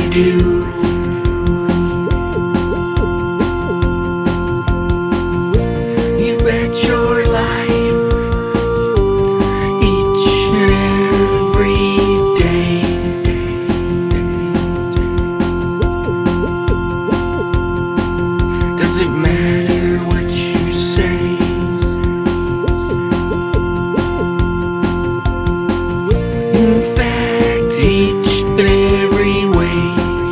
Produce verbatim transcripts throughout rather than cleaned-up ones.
do. You bet your life each and every day. Does it matter what you say? In fact, each and every way.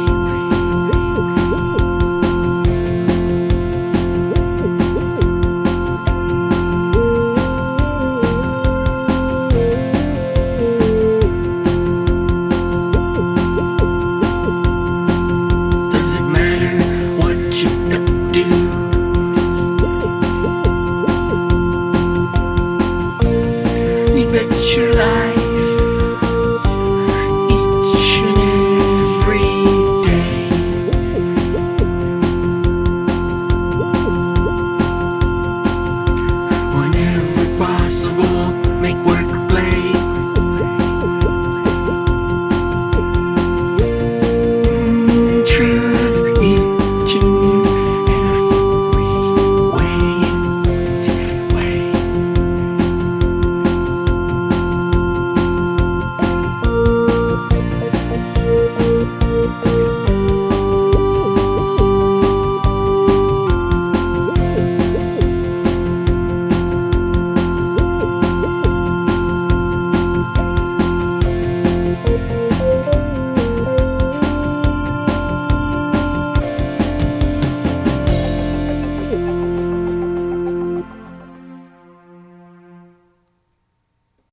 Does it matter what you do? You bet your life each and every day. Whenever possible, make work play.